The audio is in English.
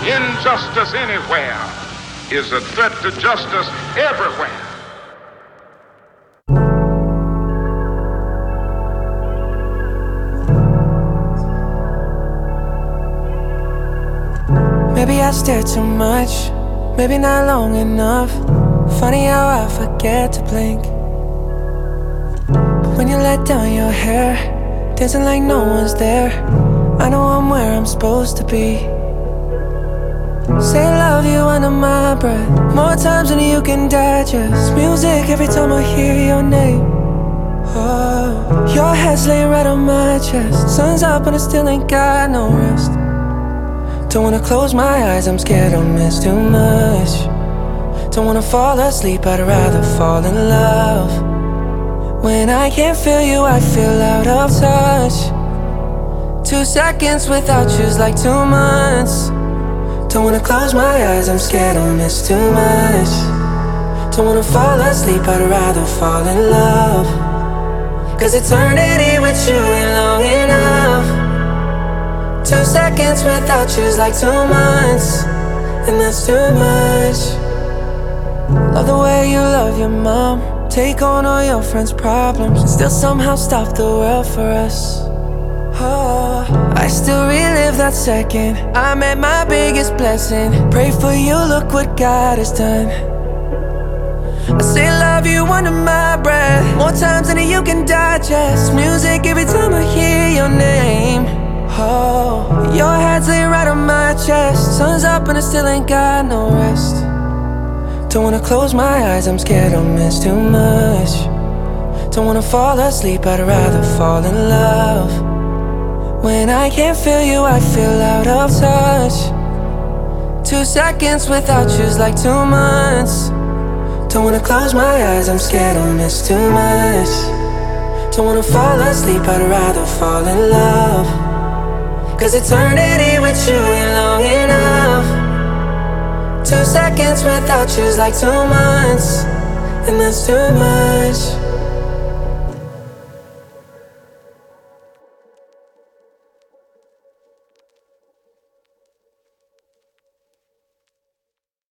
Injustice anywhere is a threat to justice everywhere. Maybe I stare too much, maybe not long enough. Funny how I forget to blink. But when you let down your hair, dancing like no one's there, I know I'm where I'm supposed to be. Say I love you under my breath, more times than you can digest. Music every time I hear your name. Oh, your head's laying right on my chest. Sun's up and I still ain't got no rest. Don't wanna close my eyes, I'm scared I'll miss too much. Don't wanna fall asleep, I'd rather fall in love. When I can't feel you, I feel out of touch. 2 seconds without you's like 2 months. Don't wanna close my eyes, I'm scared I'll miss too much. Don't wanna fall asleep, I'd rather fall in love. 'Cause eternity with you ain't long enough. 2 seconds without you's like 2 months, and that's too much. Love the way you love your mom, take on all your friends' problems, and still somehow stop the world for us. Oh, I still relive that second I met my biggest blessing. Pray for you, look what God has done. I say love you under my breath, more times than you can digest. Music every time I hear your name. Oh, your head's laying right on my chest. Sun's up and I still ain't got no rest. Don't wanna close my eyes, I'm scared I'll miss too much. Don't wanna fall asleep, I'd rather fall in love. When I can't feel you, I feel out of touch. 2 seconds without you's like 2 months. Don't wanna close my eyes, I'm scared I'll miss too much. Don't wanna fall asleep, I'd rather fall in love. 'Cause eternity with you ain't long enough. 2 seconds without you's like 2 months, and that's too much.